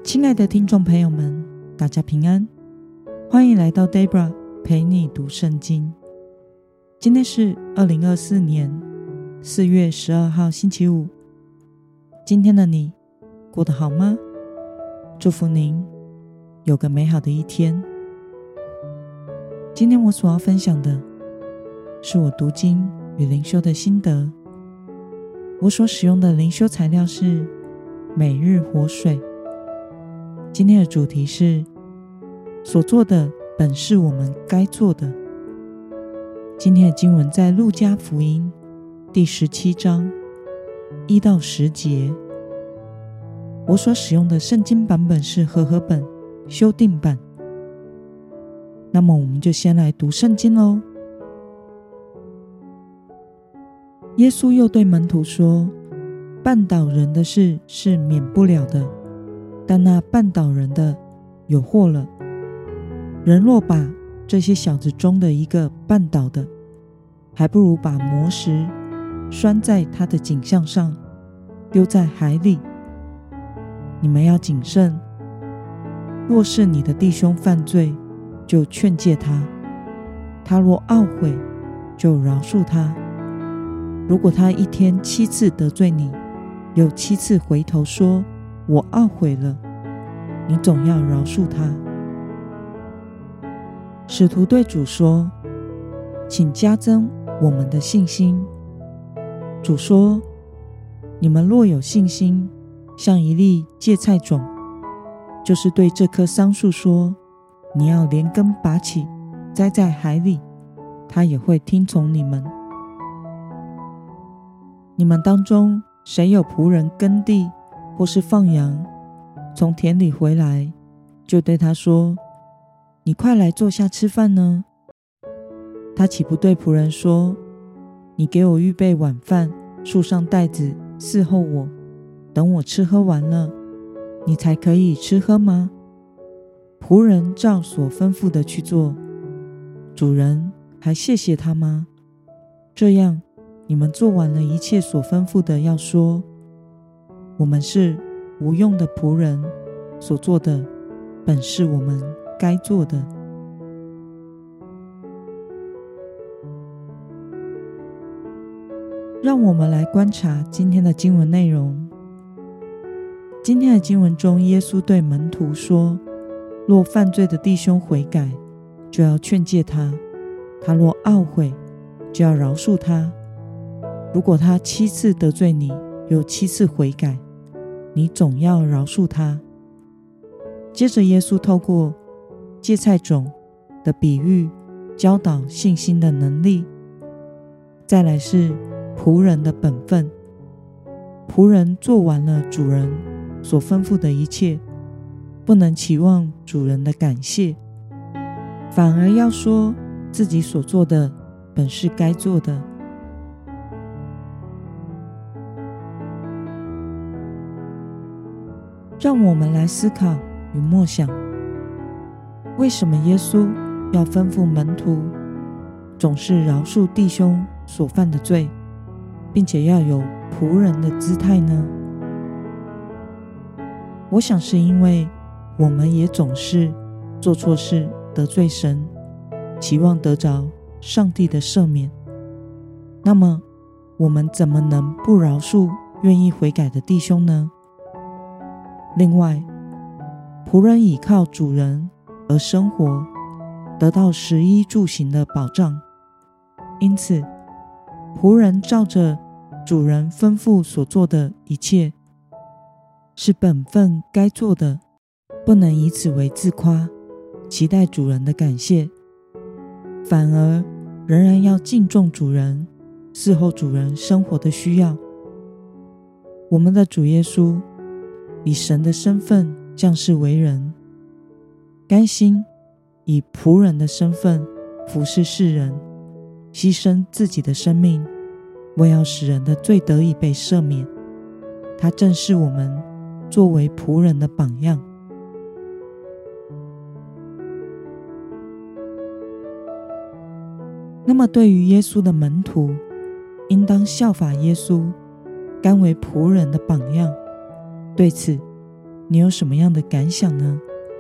亲爱的听众朋友们，大家平安，欢迎来到 Debra 陪你读圣经。今天是2024年4月12号星期五。今天的你过得好吗？祝福您有个美好的一天。今天我所要分享的是我读经与灵修的心得。我所使用的灵修材料是每日活水。今天的主题是所做的本是我们该做的。今天的经文在路加福音第17章1到10节。我所使用的圣经版本是和合本修订版。那么我们就先来读圣经咯。耶稣又对门徒说，绊倒人的事是免不了的，但那绊倒人的有祸了。人若把这些小子中的一个绊倒的，还不如把磨石拴在他的颈项上，丢在海里。你们要谨慎，若是你的弟兄犯罪，就劝诫他，他若懊悔，就饶恕他。如果他一天7次得罪你，又7次回头说我懊悔了，你总要饶恕他。使徒对主说，请加增我们的信心。主说，你们若有信心，像一粒芥菜种，就是对这棵桑树说，你要连根拔起，栽在海里，他也会听从你们。你们当中谁有仆人耕地或是放羊，从田里回来，就对他说，你快来坐下吃饭呢？他岂不对仆人说，你给我预备晚饭，束上带子，伺候我，等我吃喝完了，你才可以吃喝吗？仆人照所吩咐的去做，主人还谢谢他吗？这样你们做完了一切所吩咐的，要说，我们是无用的仆人，所做的本是我们该做的。让我们来观察今天的经文内容。今天的经文中，耶稣对门徒说，若犯罪的弟兄悔改，就要劝诫他，他若懊悔，就要饶恕他。如果他7次得罪你，又7次悔改，你总要饶恕他。接着耶稣透过芥菜种的比喻，教导信心的能力。再来是仆人的本分。仆人做完了主人所吩咐的一切，不能期望主人的感谢，反而要说自己所做的本是该做的。让我们来思考与默想，为什么耶稣要吩咐门徒总是饶恕弟兄所犯的罪，并且要有仆人的姿态呢？我想是因为我们也总是做错事得罪神，期望得着上帝的赦免。那么我们怎么能不饶恕愿意悔改的弟兄呢？另外，仆人倚靠主人而生活，得到食衣住行的保障，因此仆人照着主人吩咐所做的一切，是本分该做的，不能以此为自夸，期待主人的感谢，反而仍然要敬重主人，伺候主人生活的需要。我们的主耶稣以神的身份降世为人，甘心以仆人的身份服侍世人，牺牲自己的生命，为要使人的罪得以被赦免。他正是我们作为仆人的榜样。那么对于耶稣的门徒，应当效法耶稣，甘为仆人的榜样。对此， 你有什么样的感想呢？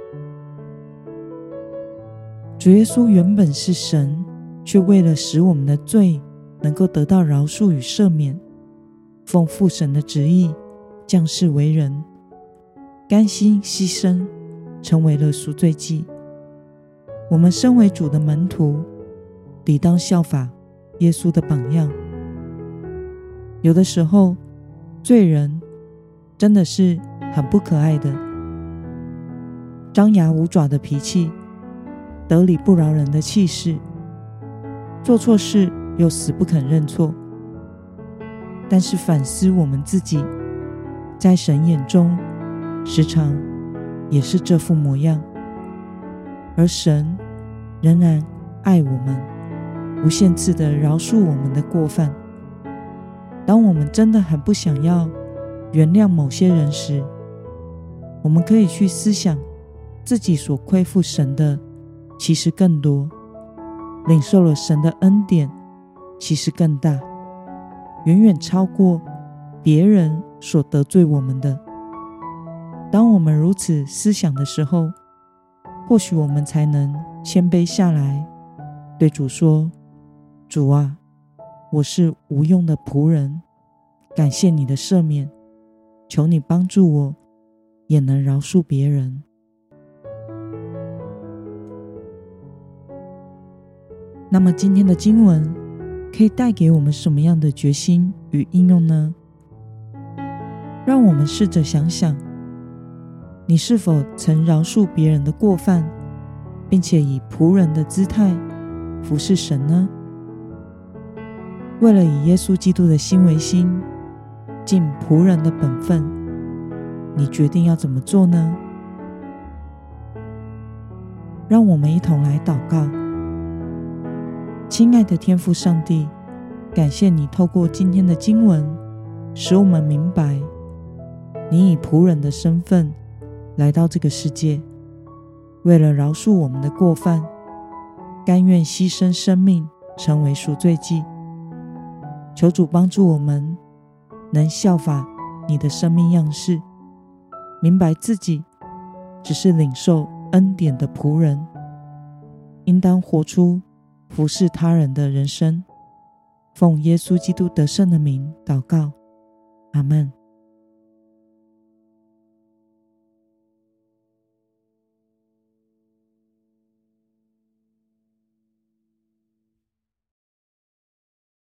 主耶稣原本是神，却为了使我们的罪能够得到饶恕与赦免，奉父神的旨意降世为人，甘心牺牲，成为了赎罪祭。我们身为主的门徒，理当效法耶稣的榜样。有的时候，罪人真的是很不可爱的，张牙舞爪的脾气，得理不饶人的气势，做错事又死不肯认错。但是反思我们自己，在神眼中时常也是这副模样，而神仍然爱我们，无限次的饶恕我们的过犯。当我们真的很不想要原谅某些人时，我们可以去思想自己所亏负神的其实更多，领受了神的恩典其实更大，远远超过别人所得罪我们的。当我们如此思想的时候，或许我们才能谦卑下来，对主说：主啊，我是无用的仆人，感谢你的赦免，求你帮助我，也能饶恕别人。那么今天的经文可以带给我们什么样的决心与应用呢？让我们试着想想，你是否曾饶恕别人的过犯，并且以仆人的姿态服侍神呢？为了以耶稣基督的心为心，尽仆人的本分，你决定要怎么做呢？让我们一同来祷告。亲爱的天父上帝，感谢你透过今天的经文，使我们明白你以仆人的身份来到这个世界，为了饶恕我们的过犯，甘愿牺牲生命，成为赎罪祭。求主帮助我们能效法你的生命样式，明白自己只是领受恩典的仆人，应当活出服侍他人的人生。奉耶稣基督得胜的名祷告，阿们。